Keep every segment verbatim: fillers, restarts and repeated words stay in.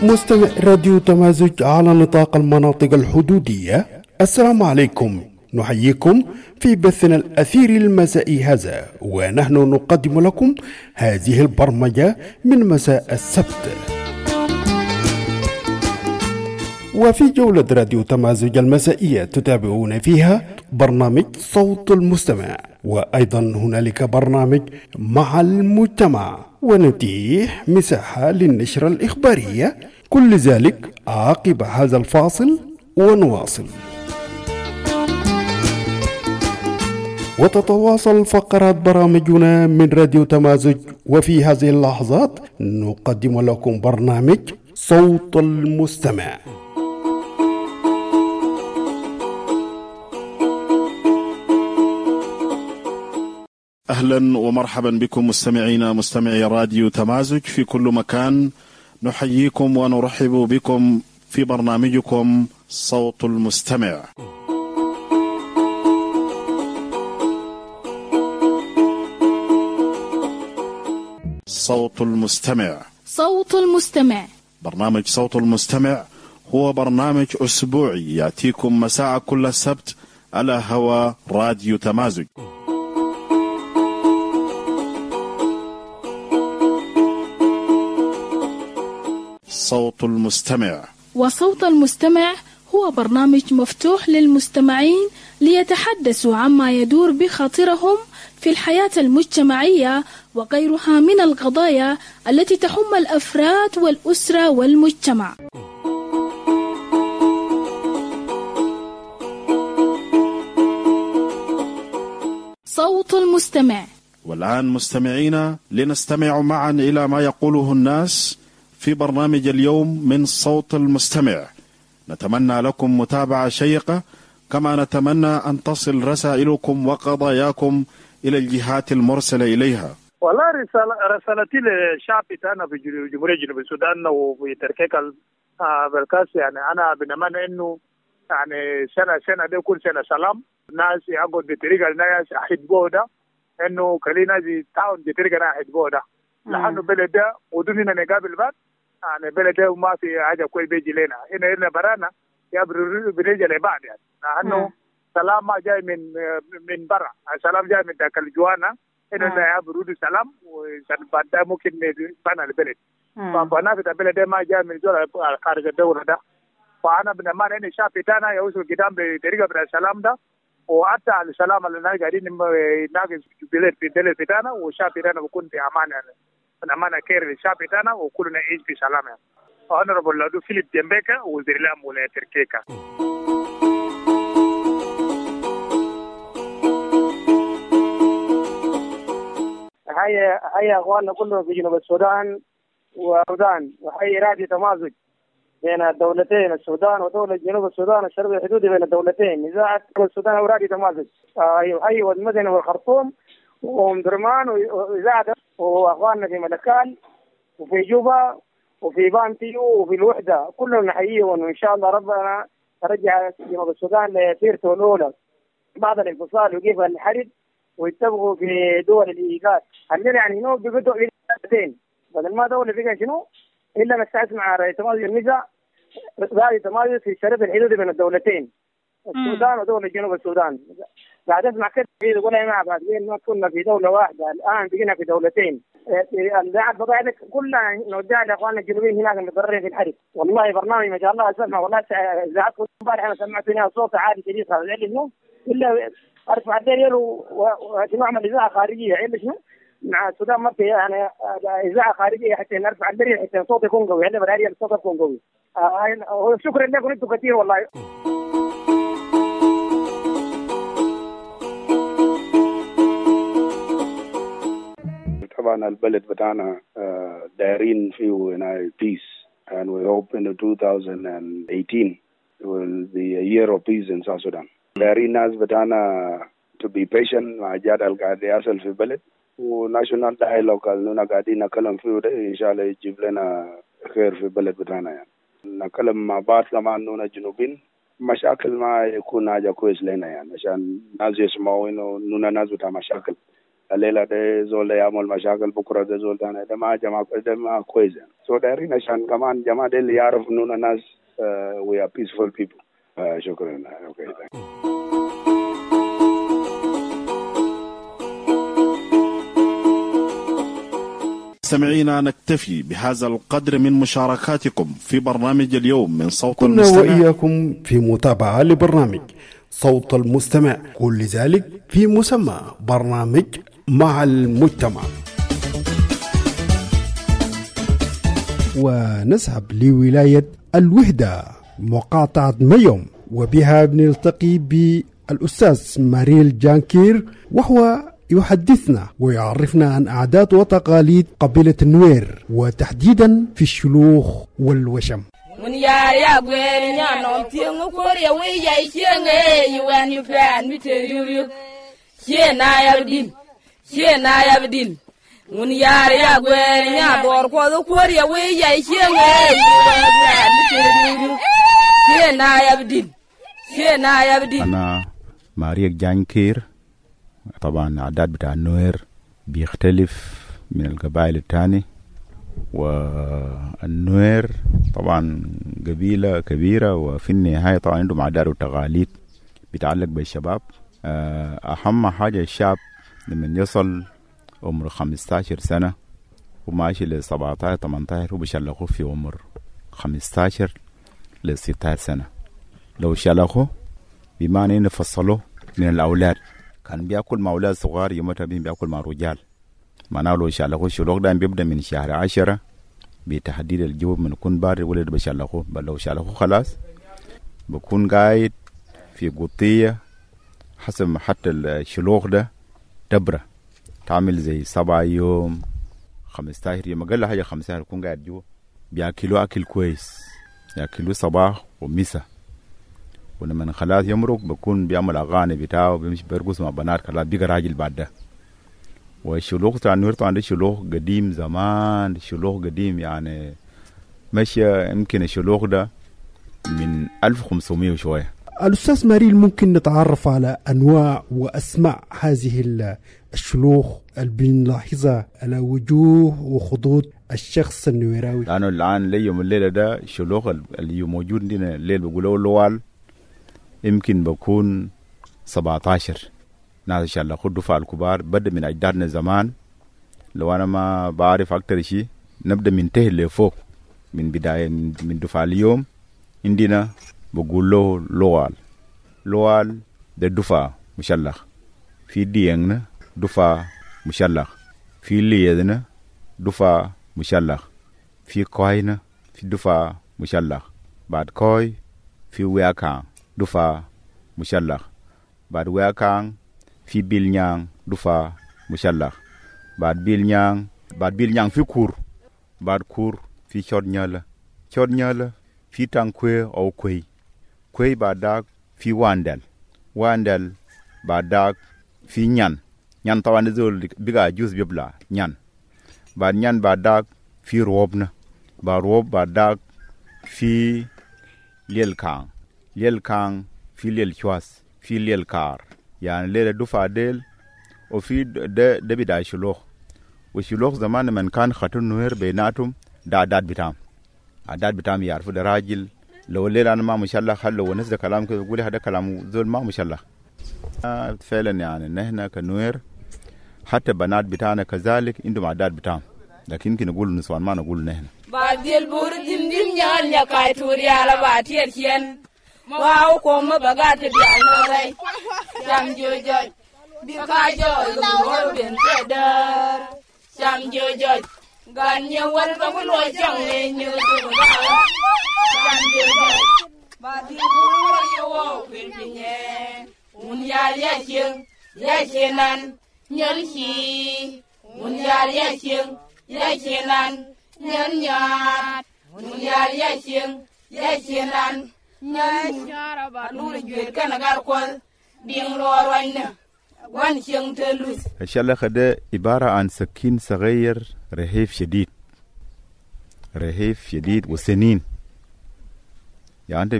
مستمع راديو تمازج على نطاق المناطق الحدودية، السلام عليكم. نحييكم في بثنا الأثير المسائي هذا، ونحن نقدم لكم هذه البرمجة من مساء السبت. وفي جولة راديو تمازج المسائية تتابعون فيها برنامج صوت المستمع، وأيضا هنالك برنامج مع المجتمع، ونتيح مساحة للنشرة الإخبارية. كل ذلك عقب هذا الفاصل ونواصل. وتتواصل فقرات برامجنا من راديو تمازج، وفي هذه اللحظات نقدم لكم برنامج صوت المستمع. أهلا ومرحبا بكم مستمعينا مستمعي راديو تمازج في كل مكان. نحييكم ونرحب بكم في برنامجكم صوت المستمع. صوت المستمع صوت المستمع برنامج صوت المستمع هو برنامج أسبوعي يأتيكم مساء كل سبت على هوا راديو تمازج. صوت المستمع وصوت المستمع هو برنامج مفتوح للمستمعين ليتحدثوا عما يدور بخاطرهم في الحياة المجتمعية وغيرها من القضايا التي تهم الأفراد والأسرة والمجتمع. صوت المستمع. والآن مستمعينا لنستمع معا إلى ما يقوله الناس في برنامج اليوم من صوت المستمع. نتمنى لكم متابعة شيقة، كما نتمنى أن تصل رسائلكم وقضاياكم إلى الجهات المرسلة إليها. والله رسالة رسالتي للشعب بتاعنا في جمهورية جنوب السودان وفي تركيك بالكاس، يعني أنا بنتمنى إنه يعني سنة سنة دي كل سنة سلام ناس يقعد بطريقة الناس أحبوا ده، إنه كلنا زي تاون بطريقة ناس أحبوا ده لحنو بلد ده ودوننا نقابل بعض. يعني بلد ده ما في حاجة كوي بيجي لنا هنا هنا برانا يا برجع لبعض، يعني لأنه سلام ما جاي من من برا، السلام جاي من ذاك الجوانا هنا يا برود سلام وبعد ده ممكن بنا البلد. فأنا في البلد ده ما جاي من زول خارج الدولة ده، فأنا بنمان إن الشعب بتاعنا يوصل قدام بطريقة من السلام ده، وحتى السلام اللي ناقص قاعدين ناقص بلد في البلد بتاعنا، والشعب بتاعنا بيكون في أمان، يعني أنا كير للشعب بتاعنا وكلنا نعيش في سلام. يعني Honorable Ladu Philip Jembeka وزير الأمن ولاية تركيكا. هيا هيا أخواننا كلهم في جنوب السودان والسودان، وهي راديو تمازج بين الدولتين السودان ودولة جنوب السودان الشرقي الحدودي بين الدولتين، إذاعة السودان وراديو تمازج. هي والمدن والخرطوم وأم درمان وإذاعة وأخواننا في ملكال وفي جوبا وفي بانتيو وفي الوحدة كلهم نحييهم، وإن شاء الله ربنا رجع جنوب السودان لسيرته الأولى بعد الانفصال وكيف الحرب ويتبقوا في دول الإيجاد. عندنا يعني نوع بيقدروا دولتين بدل ما دولة بقى شنو إلا نستعد مع رئيس تمازج النزاع رئيس تمازج في الشرق الحدودي بين الدولتين السودان ودولة جنوب السودان. بعد اسمع كده يقول لنا مع بعض ما كنا في دولة واحدة الآن بقينا في دولتين. الإذاعة بضاعتك كلها نوديها لإخواننا الجنوبيين هناك المتضررين في الحرب. والله برنامج ما شاء الله أسمع، والله إذاعتكم امبارح أنا سمعت فيها صوت عالي شديد خالص شنو إلا أرفع الدليل ونعمل إذاعة خارجية إلا شنو مع السودان ما في يعني إذاعة خارجية حتى نرفع الدليل حتى الصوت يكون قوي، إلا براري الصوت يكون قوي. آه شكرا لكم أنتم كثير والله. طبعا البلد بتاعنا دايرين فيه هنا peace, and we hope in twenty eighteen will be a year of peace in South Sudan. دايرين ناس بتاعنا to be patient مع جاد القاعد يحصل في البلد، وناشونال dialogue اللي قاعدين نتكلم فيه ده إن شاء الله يجيب لنا خير في البلد بتاعنا. يعني نتكلم مع بعض كمان إنه الجنوبين مشاكل ما يكون حاجة كويس لنا، يعني عشان ناس يسمعوا إنه نونا ناس بتاع مشاكل الليلة ده زول يعمل مشاكل بكرة ده زول تاني ده ما جماعة ده ما كويس. So دايرين عشان كمان جماعة ده اللي يعرف إنه الناس we are peaceful people. شكرا. Okay. مستمعينا نكتفي بهذا القدر من مشاركاتكم في برنامج اليوم من صوت كنا المستمع. وإياكم في متابعة لبرنامج صوت المستمع، كل ذلك في مسمى برنامج مع المجتمع. ونذهب لولاية الوحدة مقاطعة ميوم، وبها بنلتقي بالأستاذ ماريل جانكير، وهو يحدثنا ويعرفنا عن عادات وتقاليد قبيلة النوير، وتحديدا في الشلوخ والوشم. من يا يا غير نانو تيغو كوريا ويا شينغي يوان يفان بيتيو شينا يبدين شينا يبدين من يا يا غير نادور كو كوريا ويا شينغي يوان بيتيو شينا يبدين شينا يبدين. أنا ماريك جانكير. طبعا العادات بتاع النوير بيختلف من القبائل التاني، والنوير طبعا قبيلة كبيرة، وفي النهاية طبعا عندهم عادات وتقاليد بيتعلق بالشباب. أهم حاجة الشاب لما يصل عمر خمسة عشر سنة وماشي ل سبعة عشر ثمانية عشر وبيشلخوه في عمر خمسة عشر ل ستة عشر سنة. لو شلخوه بمعنى إنه فصلوه من الأولاد، كان بيأكل مع أولاد صغار يومتها بين بيأكل مع رجال. معناه لو شلخوه الشلوخ ده بيبدأ من شهر عشرة بتحديد الجو من يكون بارد ولد بشلخوه. بل لو شلخوه خلاص بكون قاعد في قطية حسب حتى الشلوخ ده دبرة تعمل زي سبعة يوم خمسة عشر يوم أقل حاجة خمسة عشر يكون قاعد جوا بيأكلوا أكل كويس، يأكلوا صباح ومساء. ولما خلاص يمرق بكون بيعمل أغاني بتاعه بيمشي بيرقص مع بنات، خلاص بيقى راجل بعد ده. والشلوخ تاع النوير طبعا ده شلوخ قديم زمان، شلوخ قديم يعني ماشية يمكن الشلوخ ده من ألف وخمسمية وشوية. الأستاذ ماريل، ممكن نتعرف على أنواع وأسماء هذه الشلوخ اللي بنلاحظها على وجوه وخطوط الشخص النويراوي؟ لأنه الآن ليوم الليلة ده الشلوخ اللي موجود عندنا الليل بيقولوا لوال يمكن بكون سبعة عشر ناس شلخوا الدفاع الكبار بدأ من أجدادنا زمان. لو أنا ما بعرف أكتر شيء نبدأ من تحت لفوق من بداية من دفاع اليوم عندنا بقول له لوال. لوال ده دفاع مشلخ، في دياننا دفاع مشلخ، في ليدنا دفاع مشلخ، في كوينا في دفاع مشلخ، بعد كوي في وياكان دفاع مشلخ، بعد وياكان في بيلنيان دفاع مشلخ، بعد بيلنيان بعد بيلنيان في كور، بعد كور في شودنيالا، شودنيالا في تانكوي أو كوي، كوي بعد داك في واندل، واندل بعد داك في نيان، نيان طبعا نزول بيجا جوز بيبلا نيان، بعد نيان بعد داك في روبنا، بعد روب بعد داك في ليل كان، ليل كان في ليل شواس، في ليل كار، يعني ليل دفع ديل وفي ده ده بداية شلوخ. وشلوخ زمان من كان خطون نوير بيناتهم ده عداد بتام، عداد بتام يعرفوا ده راجل. لو الليل أنا ما مشلخ خلوا ونس ده كلام كده يقولي هذا كلام زول ما مشلخ. آه فعلا يعني نحن كنوير حتى بنات بتاعنا كذلك عندهم عداد بتام، لكن يمكن نقول نسوان ما نقول نحن. بعدين بوردين دين يان يا كايتوري على باتير كين واو كوم بغات بيانوي شام جوجو بكاجو يقول بين تدار شام جوجو غانيا والبغلو جانغي نيوتو شام جوجو بعدين بورو يو بينيه ونيال ياشين ياشينان نيالشي ونيال ياشين ياشينان نيال ونيال ياشين ياشينان نيال بالور جير كنغار كول دين لوروين وان شين تلوس. الشلخ ده عبارة عن سكين صغير رهيف شديد، رهيف شديد وسنين، يعني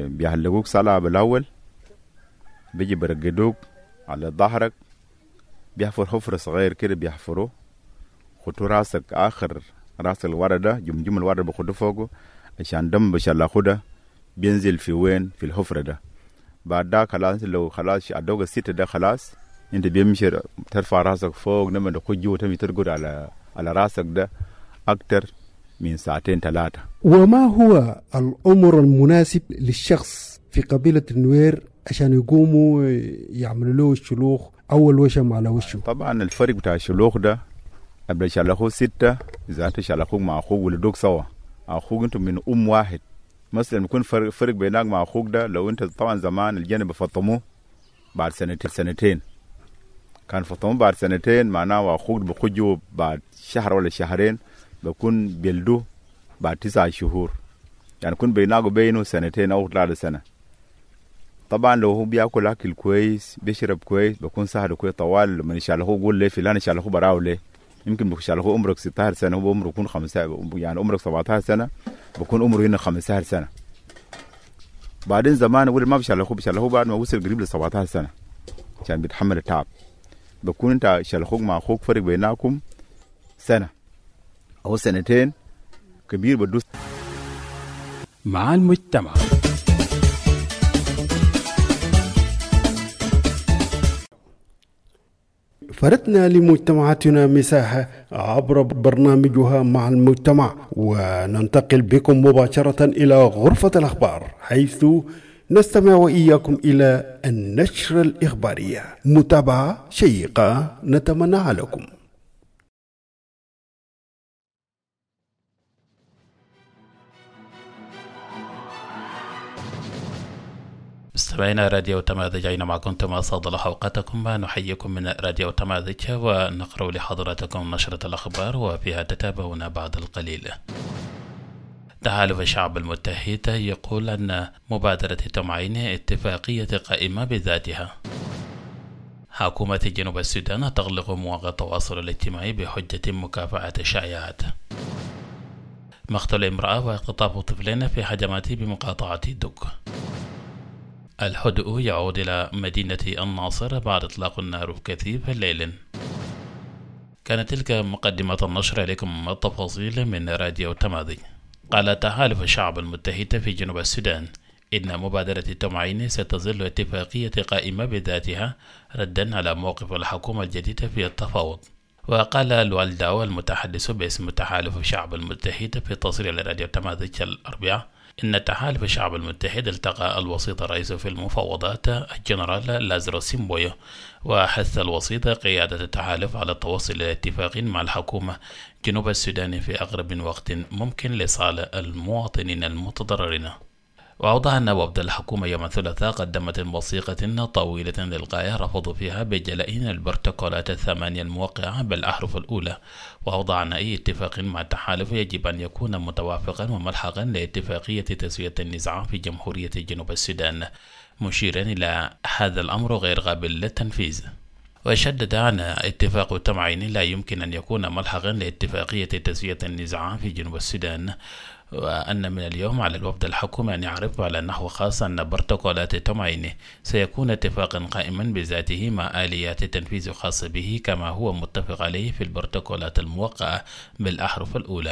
بيحلقوك صلعة بالأول بيجي برقدوك على ظهرك بيحفر حفرة صغير كده بيحفره، خطو راسك آخر راس الوردة، جمجم الوردة بخده فوقه عشان دم بشلا خده بينزل في وين؟ في الحفرة ده. بعد ده خلاص لو خلاص أدوق الستة ده خلاص أنت بيمشي ترفع راسك فوق لما تخج جوا تمي ترقد على على راسك ده أكتر من ساعتين ثلاثة. وما هو العمر المناسب للشخص في قبيلة النوير عشان يقوموا يعملوا له الشلوخ أول وشم على وشه؟ طبعا الفرق بتاع الشلوخ ده قبل شلخوه ستة، إذا أنت شلخوك مع أخوك ولدوك سوا، أخوك أنتم من أم واحد مثلا يكون فرق, فرق بينك مع أخوك ده. لو أنت طبعا زمان الجنب بفطموه بعد سنتين سنتين كان فطموه بعد سنتين، معناه وأخوك بخجوا بعد شهر ولا شهرين بكون بيلدوه بعد تسعة شهور، يعني يكون بينك وبينه سنتين أو ثلاثة سنة. طبعا لو هو بيأكل أكل كويس بيشرب كويس بكون سهل كويس طوال من شلخوه يقول ليه فلان شلخوه براو ليه، يمكن بشلخوه عمرك ستة عشر سنة هو عمره يكون خمسة، يعني عمرك سبعة عشر سنة بكون عمره هنا خمسة عشر سنة. بعدين زمان أقول ما بشلخوه بشلخوه بعد ما وصل قريب ل سبعة عشر سنة عشان بيتحمل التعب. بكون أنت شلخوك مع أخوك فرق بينكم سنة أو سنتين كبير بدوس مع المجتمع. فرضنا لمجتمعاتنا مساحة عبر برنامجها مع المجتمع، وننتقل بكم مباشرة إلى غرفة الأخبار حيث نستمع وإياكم إلى النشرة الإخبارية. متابعة شيقة نتمنى لكم. مستمعينا راديو تماذج أينما كنتم أسعد الله أوقاتكم، نحييكم من راديو تماذج ونقرأ لحضراتكم نشرة الأخبار وفيها تتابعون بعد القليل. تحالف الشعب المتحد يقول أن مبادرة تمعين اتفاقية قائمة بذاتها. حكومة جنوب السودان تغلق مواقع التواصل الاجتماعي بحجة مكافحة الشائعات. مقتل امرأة واختطاف طفلين في هجمات بمقاطعة دك. الهدوء يعود إلى مدينة الناصر بعد إطلاق النار بكثيف الليل. كانت تلك مقدمة النشر، عليكم التفاصيل من راديو تماذج. قال تحالف الشعب المتحد في جنوب السودان إن مبادرة التمعين ستظل اتفاقية قائمة بذاتها ردا على موقف الحكومة الجديدة في التفاوض. وقال الوالداو المتحدث باسم تحالف الشعب المتحد في تصريح لراديو تماذج الأربعاء إن تحالف الشعب المتحد التقى الوسيط الرئيس في المفاوضات الجنرال لازارو سيمبويو، وحث الوسيط قيادة التحالف على التوصل إلى اتفاق مع الحكومة جنوب السودان في أقرب وقت ممكن لصالح المواطنين المتضررين. وأوضح أن وفد الحكومة يوم الثلاثاء قدمت وثيقة طويلة للغاية رفضوا فيها بجلائن البروتوكولات الثمانية الموقعة بالأحرف الأولى، وأوضح أن أي اتفاق مع التحالف يجب أن يكون متوافقا وملحقا لاتفاقية تسوية النزاع في جمهورية جنوب السودان، مشيرا إلى هذا الأمر غير قابل للتنفيذ. وشدد أن اتفاق التمعين لا يمكن أن يكون ملحقا لاتفاقية تسوية النزاع في جنوب السودان، وأن من اليوم على الوفد الحكومي أن يعرف على نحو خاص أن بروتوكولات التمعين سيكون اتفاقا قائما بذاته مع آليات التنفيذ خاصة به كما هو متفق عليه في البروتوكولات الموقعة بالأحرف الأولى.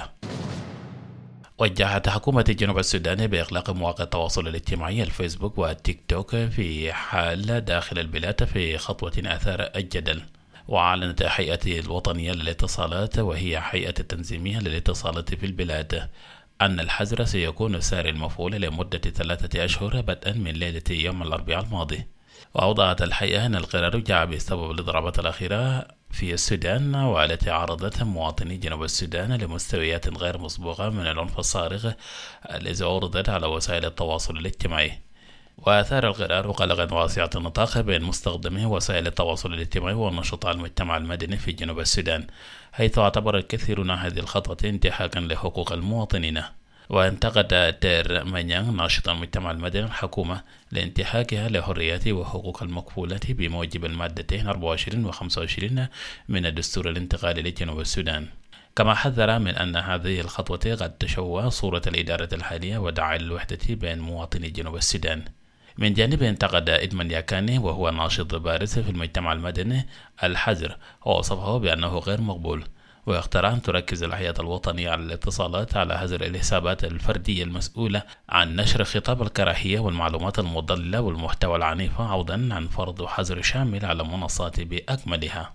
وجهت حكومة جنوب السودان بإغلاق مواقع التواصل الاجتماعي الفيسبوك والتيك توك في حال داخل البلاد في خطوة أثار الجدل. وأعلنت هيئة الوطنية للاتصالات وهي هيئة التنظيمية للاتصالات في البلاد أن الحظر سيكون ساري المفعول لمدة ثلاثة أشهر بدءا من ليلة يوم الأربعاء الماضي. وأوضحت الهيئة أن القرار جاء بسبب الإضرابات الأخيرة في السودان والتي عرضت مواطني جنوب السودان لمستويات غير مسبوقة من العنف الصارخ الذي عرضت على وسائل التواصل الاجتماعي. وأثار القرار قلقا واسعة النطاق بين مستخدمي وسائل التواصل الاجتماعي ونشطاء المجتمع المدني في جنوب السودان، حيث اعتبر الكثيرون هذه الخطوة انتهاكا لحقوق المواطنين. وانتقد تير مانيان ناشط المجتمع المدني الحكومة لانتهاكها لحريات وحقوق المكفولة بموجب المادتين أربعة وعشرين و خمسة وعشرين من الدستور الانتقالي لجنوب السودان. كما حذر من أن هذه الخطوة قد تشوه صورة الإدارة الحالية ودعا للوحدة بين مواطني جنوب السودان. من جانب انتقد إدمن ياكاني وهو ناشط بارز في المجتمع المدني الحجر، ووصفه بأنه غير مقبول، واختار أن تركز الحياة الوطنية على الاتصالات على حظر الحسابات الفردية المسؤولة عن نشر خطاب الكراهية والمعلومات المضللة والمحتوى العنيف، عوضا عن فرض حظر شامل على المنصات بأكملها.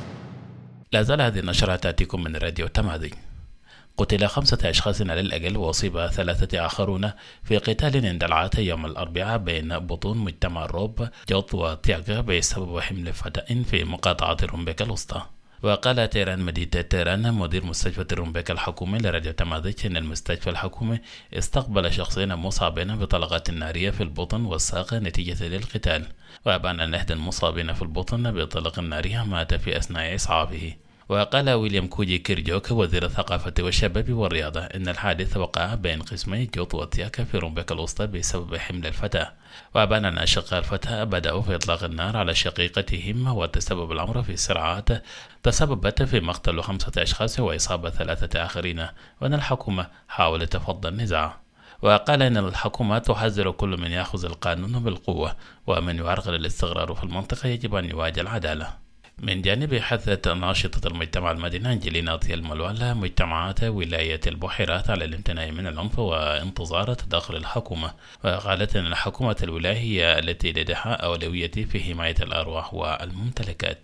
لا زال هذه النشرة تأتيكم من راديو تماذج. قتل خمسة أشخاص على الأقل وأصيب ثلاثة آخرون في قتال اندلعت يوم الأربعاء بين بطون مجتمع روب جوط وتياغا بسبب حمل فتاة في مقاطعة رومبيك الوسطى. وقال تيران مدينة تيران مدير مستشفى رومبيك الحكومي لراديو تماذج أن المستشفى الحكومي استقبل شخصين مصابين بطلقات نارية في البطن والساق نتيجة للقتال، وأبان أن إحدى المصابين في البطن بطلق نارية مات في أثناء إسعافه. وقال ويليام كوجي كيرجوك وزير الثقافة والشباب والرياضة إن الحادث وقع بين قسمي جوط وتياكا في رومبيك الوسطى بسبب حمل الفتاة، وأبان أن أشقاء الفتاة بدأوا في إطلاق النار على شقيقتهم، وتسبب الأمر في صراعات تسببت في مقتل خمسة أشخاص وإصابة ثلاثة آخرين، وأن الحكومة حاولت فض النزاع. وقال إن الحكومة تحذر كل من يأخذ القانون بالقوة، ومن يعرقل الاستقرار في المنطقة يجب أن يواجه العدالة. من جانب حثت ناشطة المجتمع المدني أنجلينا الملوالة مجتمعات ولاية البحيرات على الامتناع من العنف وانتظار تدخل الحكومة، وقالت أن الحكومة الولاية هي التي لديها أولوية في حماية الأرواح والممتلكات.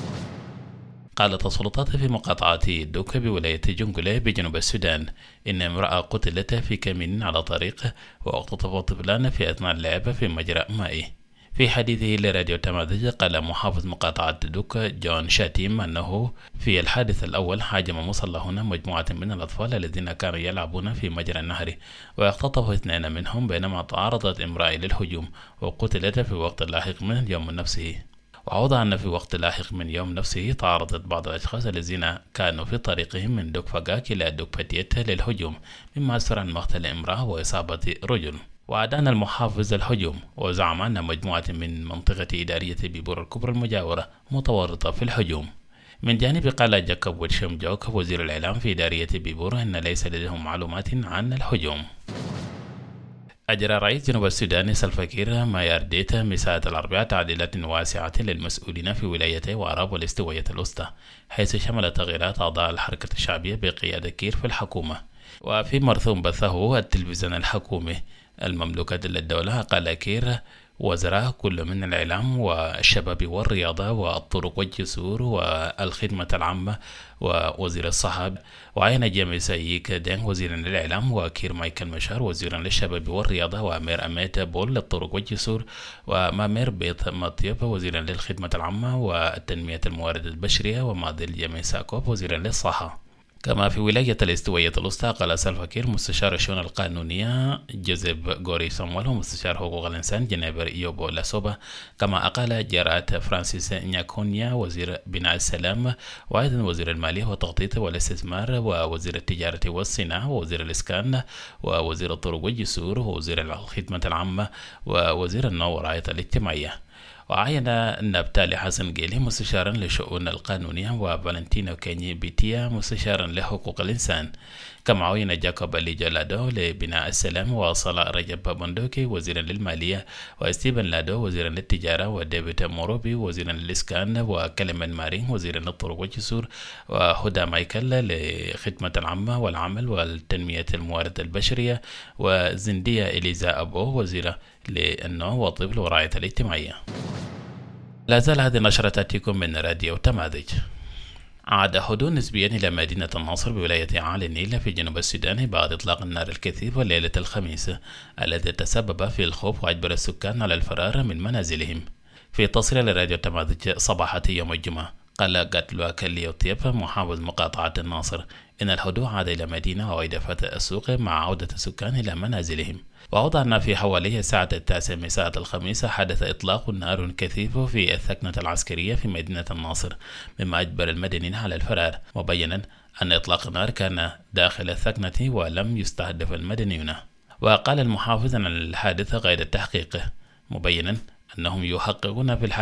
قالت السلطات في مقاطعة دوكا بولاية جنجولة بجنوب السودان إن امرأة قتلت في كمين على طريق واختطف طفلان في أثناء اللعب في مجرى مائي. في حديثه لراديو تماذج قال محافظ مقاطعة دوكا جون شاتيم أنه في الحادث الأول هاجم مصلحون مجموعة من الأطفال الذين كانوا يلعبون في مجرى النهر، واختطف اثنين منهم بينما تعرضت امرأة للهجوم وقتلت في وقت لاحق من يوم نفسه. وأوضح أن في وقت لاحق من يوم نفسه تعرضت بعض الأشخاص الذين كانوا في طريقهم من دوك فقاك إلى دوك باتيت للهجوم، مما أسفر عن مقتل امرأة وإصابة رجل. وأدان المحافظ الهجوم وزعم أن مجموعة من منطقة إدارية بيبور الكبرى المجاورة متورطة في الهجوم. من جانب قال جاكوب ويتشم جوك وزير الإعلام في إدارية بيبور أن ليس لديهم معلومات عن الهجوم. أجرى رئيس جنوب السودان سلفا كير ما يرديت مساء الأربعاء تعديلات واسعة للمسؤولين في ولايتي وعرب والاستوية الوسطى، حيث شمل تغييرات أعضاء الحركة الشعبية بقيادة كير في الحكومة. وفي مرثوم بثه التلفزيون الحكومي المملوكة للدولة قال كير وزراء كل من الإعلام والشباب والرياضة والطرق والجسور والخدمة العامة ووزير الصحة، وعين جيمي سايك دين وزيرا للإعلام، وكير مايكل مشار وزيرا للشباب والرياضة، وأمير أميت بول للطرق والجسور، ومامير بيت مطيب وزيرا للخدمة العامة والتنمية الموارد البشرية، وماديل جيمي ساكوب وزيرا للصحة. كما في ولاية الاستوية الوسطى قال سلفا كير مستشار الشؤون القانونية جوزيف غوري سامويل ومستشار حقوق الإنسان جنيبر إيوبو لاسوبا، كما أقال جرات فرانسيس نياكونيا وزير بناء السلام، وأيضا وزير المالية والتخطيط والاستثمار، ووزير التجارة والصناعة، ووزير الإسكان، ووزير الطرق والجسور، ووزير الخدمة العامة، ووزير النوع والرعاية الاجتماعية. وعين نبتالي حسن جيلي مستشارا للشؤون القانونية، وفالنتينو كيني بيتيا مستشارا لحقوق الإنسان، كما عين جاكوب اللي جلادو لبناء السلام، وصلاح رجب بندوكي وزيرا للمالية، وستيفن لادو وزيرا للتجارة، وديفيد موروبي وزيرا للإسكان، وكلمن مارين وزيرا للطرق والجسور، وهدى مايكل لخدمة العامة والعمل والتنمية الموارد البشرية، وزندية إليزا أبو وزيرة للنوع والطفل والرعاية الاجتماعية. لا زال هذه النشرة تأتيكم من راديو تماذج. عاد هدوء نسبيا إلى مدينة الناصر بولاية عالي النيل في جنوب السودان بعد إطلاق النار الكثيف ليلة الخميس، الذي تسبب في الخوف وأجبر السكان على الفرار من منازلهم. في تصريح لراديو تماذج صباحة يوم الجمعة قال قتل كليو طيب محافظ مقاطعة الناصر إن الهدوء عاد إلى مدينة وإلى فتح السوق مع عودة السكان إلى منازلهم. وأوضح أن في حوالي الساعة التاسعة مساء الخميس حدث إطلاق نار كثيف في الثكنة العسكرية في مدينة الناصر، مما أجبر المدنيين على الفرار، مبينا أن إطلاق النار كان داخل الثكنة ولم يستهدف المدنيون. وقال المحافظ أن الحادث غير التحقيق، مبينا أنهم يحققون في الحادث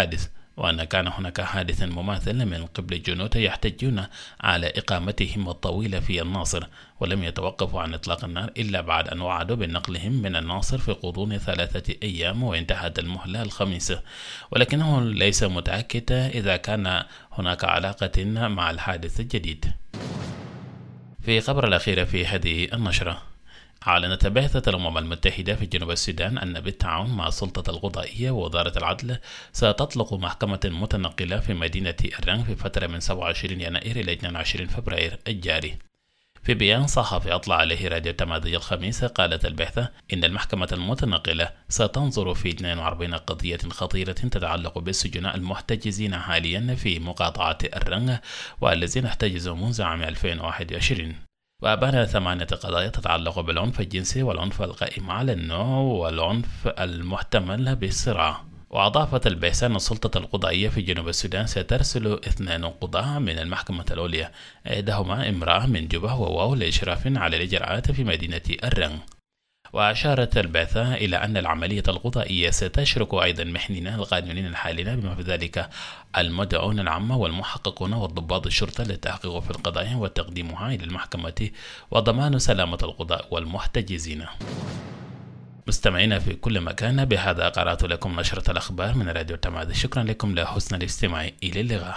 وأن كان هناك حادث مماثل من قبل الجنود يحتجون على إقامتهم الطويلة في الناصر، ولم يتوقفوا عن إطلاق النار إلا بعد أن وعدوا بنقلهم من الناصر في غضون ثلاثة أيام وانتهت المهلة الخميس، ولكنه ليس متأكد إذا كان هناك علاقة مع الحادث الجديد. في خبر الأخير في هذه النشرة، أعلنت بعثة الأمم المتحدة في جنوب السودان أن بالتعاون مع السلطة القضائية ووزارة العدل ستطلق محكمة متنقلة في مدينة الرنغ في فترة من سبعة وعشرين يناير إلى اثنين وعشرين فبراير الجاري. في بيان صحفي أطلع عليه راديو تماذج الخميس، قالت البعثة إن المحكمة المتنقلة ستنظر في اثنين وأربعين قضية خطيرة تتعلق بالسجناء المحتجزين حاليا في مقاطعة الرنغ والذين احتجزوا منذ عام ألفين وواحد وعشرين. وأبان ثمانية قضايا تتعلق بالعنف الجنسي والعنف القائم على النوع والعنف المحتمل بالصراع. وأضافت البعثة أن السلطة القضائية في جنوب السودان سترسل اثنين قضاة من المحكمة العليا، إحداهما امرأة من جوبا وواو لإشراف على الإجراءات في مدينة الرنغ. وأشارت البعثة إلى أن العملية القضائية ستشرك أيضا محنين القانونيين الحالين بما في ذلك المدعون العامة والمحققون وضباط الشرطة للتحقيق في القضايا وتقديمها إلى المحكمة وضمان سلامة القضاء والمحتجزين. مستمعينا في كل مكان، بهذا قرأت لكم نشرة الأخبار من راديو تماذج. شكرا لكم لحسن الاستماع. إلى اللقاء.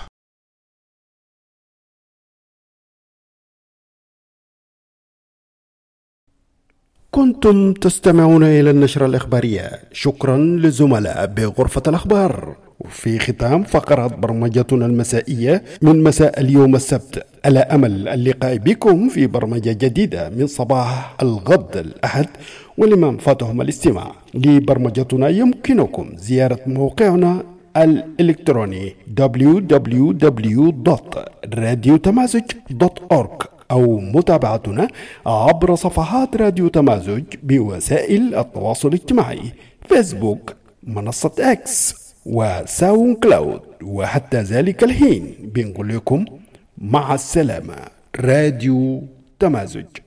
كنتم تستمعون إلى النشرة الإخبارية. شكرا للزملاء بغرفة الأخبار. وفي ختام فقرة برمجتنا المسائية من مساء اليوم السبت، على أمل اللقاء بكم في برمجة جديدة من صباح الغد الأحد. ولمن فاتهم الاستماع لبرمجتنا يمكنكم زيارة موقعنا الإلكتروني دبليو دبليو دبليو دوت راديو تمازج دوت أورج أو متابعتنا عبر صفحات راديو تمازج بوسائل التواصل الاجتماعي، فيسبوك، منصة إكس، وساوند كلاود. وحتى ذلك الحين بنقول لكم مع السلامة. راديو تمازج.